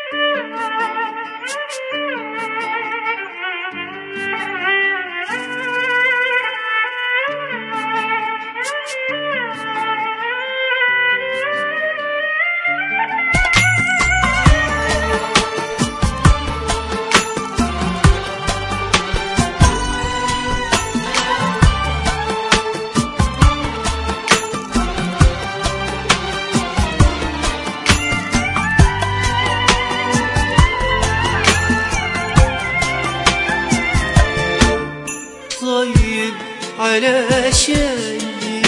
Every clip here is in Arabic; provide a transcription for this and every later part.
طيب على شاني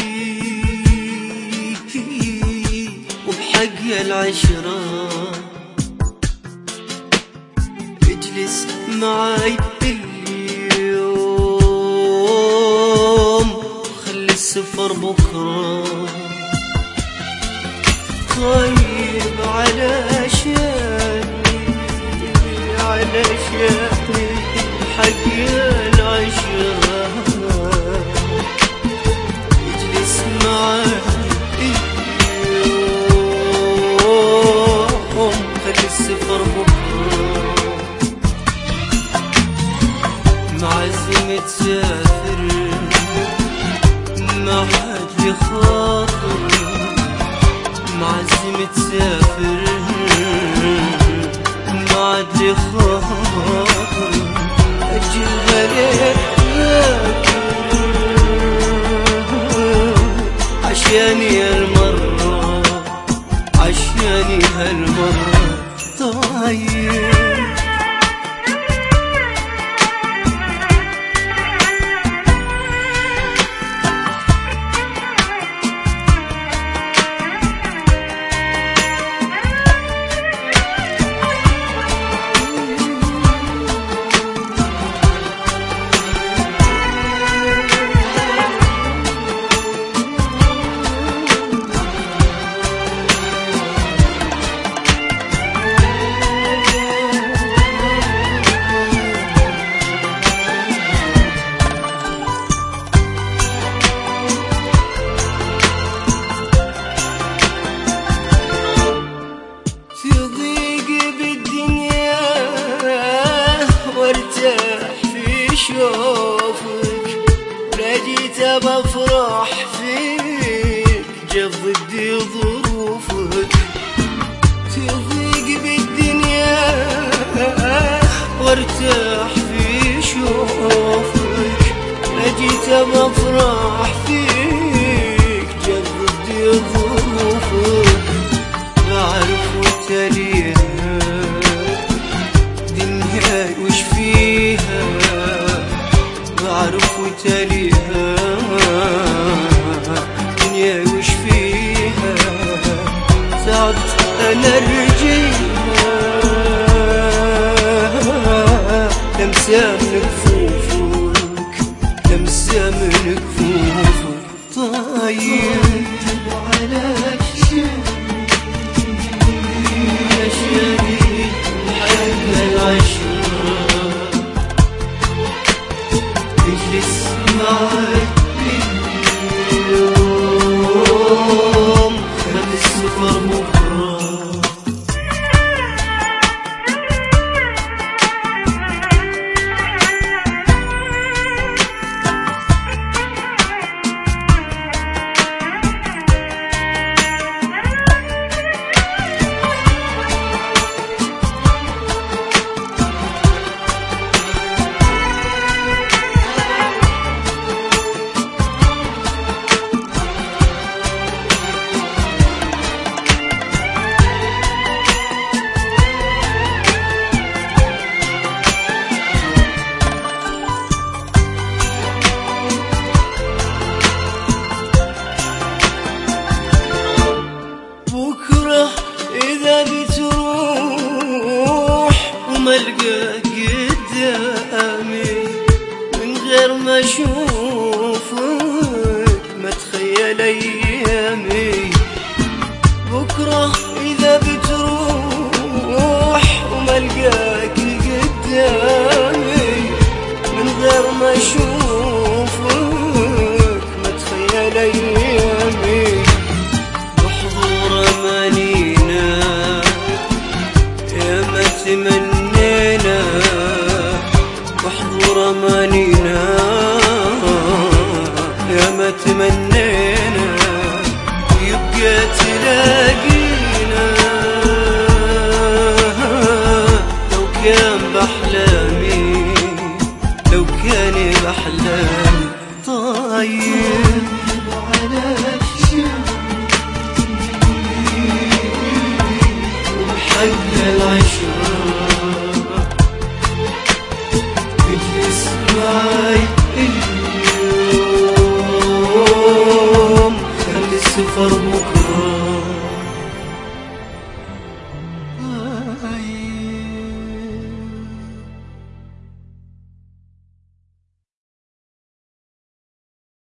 وبحق العشرة اجلس معاي اليوم وخلي السفر بكرة. طيب على شاني بحق العشرة اجلس معاي اليوم خلي السفر بكرة. معزم تسافر ما حد لي خاطر، معزم تسافر ما عاد لي خاطر، أجلها ليك عشاني هالمرة، عشاني هالمرة. طيب شوفك لجيت بفرح فيك، جاب ضدي ظروفك. تضيق بالدنيا وارتاح في شوفك، لجيت بفرح فيك، جاب ضدي ظروفك. بعرف وتليها دنياي وش فيها، بعرف وتليها دنياي وش فيها. تعبت انا رجيها لمسة من كفوفك، لمسة من كفوفك. طيب على شاني حق العشرة اجلس معاي اليوم خلي السفر بكرة. إذا بتروح وما القاك قدامي، من غير ما أشوفك ما تخيل أيامي. بكرة إذا بتروح وما القاك قدامي، من غير ما أشوفك ما تخيل أيامي. بحضور أمانينا يا تمنينا وحضور امانينا، يا ما تمنينا يبقى تلاقينا. لو كان بأحلامي، لو كان بأحلامي طاير على الشمس ومحلى العشق